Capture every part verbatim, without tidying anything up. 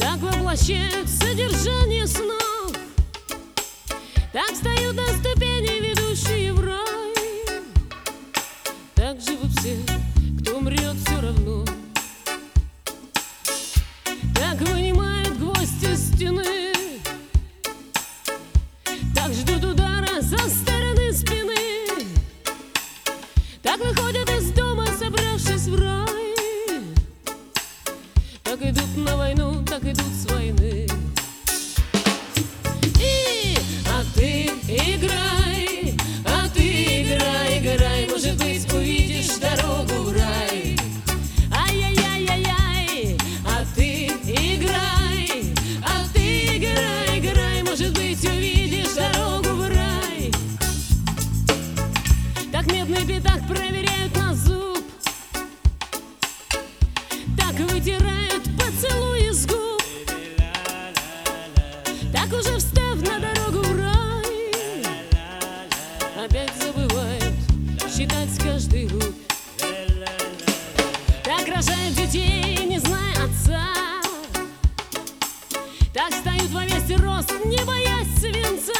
так воплощают содержание снов, так встают на ступени, ведущие в рай. Так живут все, кто умрет все равно. Так вынимают гвоздь из стены, так ждут удара со стороны спины, так выходят из дома, собравшись в рай. Так идут на войну, так идут с войны. И, а ты играй, а ты играй, играй, может быть, увидишь дорогу в рай. Ай-яй-яй-яй-яй, а ты играй, а ты играй, играй, может быть, увидишь дорогу в рай. Так медный пятак проверяют на зуб, так вытирают поцелуи с губ, так уже встав на дорогу в рай, опять забывают считать каждый руб. Так рожают детей, не зная отца, так встают во весь рост, не боясь свинца.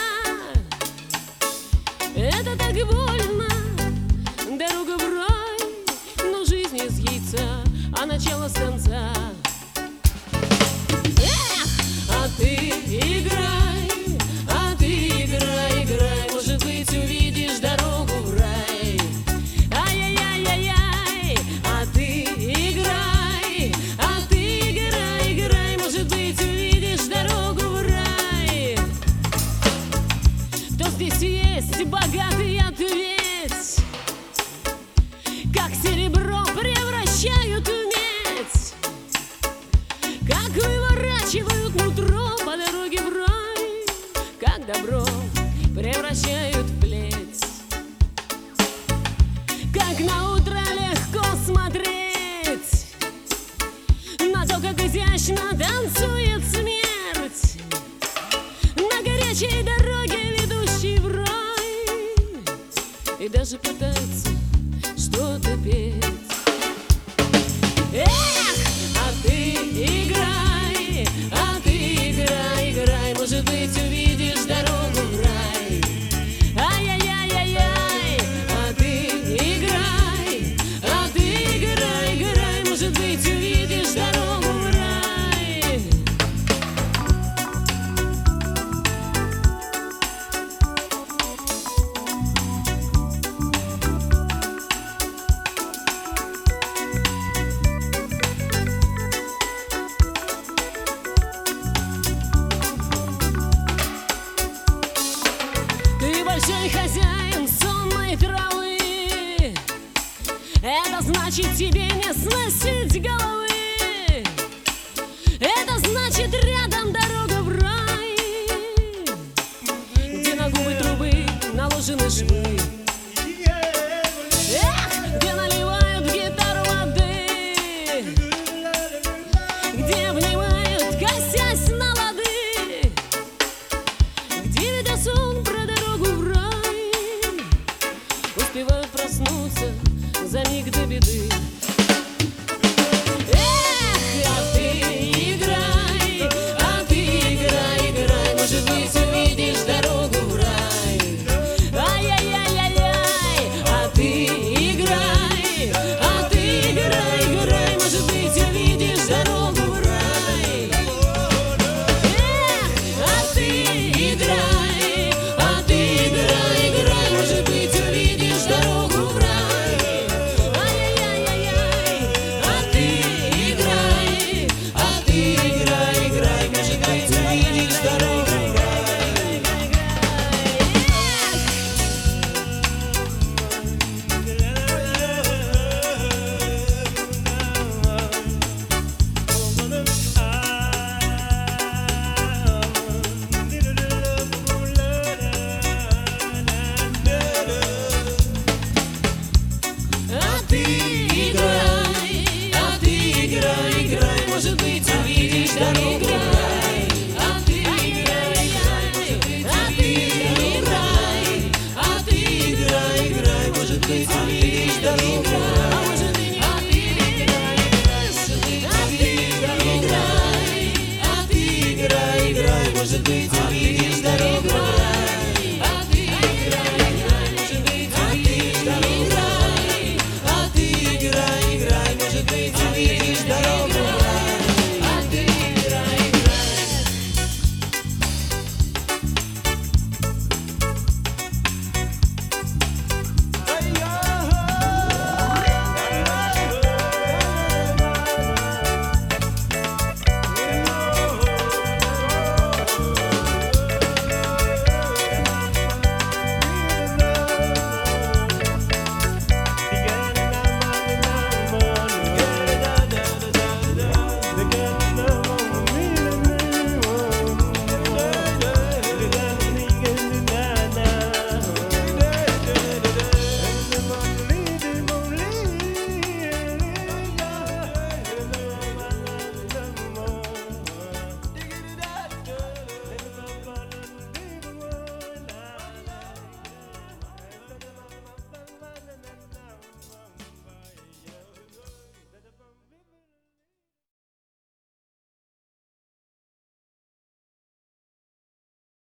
Это так больно, дорога в рай, но жизнь из яйца, а начало с конца. Эх, а ты играй, а ты играй, играй, может быть, увидишь дорогу в рай. Ай-яй-яй-яй-яй, а ты играй, а ты играй, играй, может быть, увидишь дорогу в рай. Кто здесь есть богатый ответь, как серебро превращают в медь, как выворачивают нутро по дороге в рай, как добро превращают в плеть, как на утро легко смотреть на то, как изящно танцует смерть на горячей дороге, ведущей в рай, и даже пытается что-то петь. Эх, а ты играй, а ты играй, играй, может быть, увидишь дорогу в рай. Ай-яй-яй-яй-яй, а ты играй, а ты играй, играй, может быть, увидишь дорогу в рай. Ты большой хозяин сонной травы, это значит тебе не сносить головы, это значит рядом дорога в рай, где на губы трубы наложены швы. Эх, где наливают в гитару воды, где обнимают, косясь на лады, где ведя сон про дорогу в рай, успевают проснуться за миг до беды. быть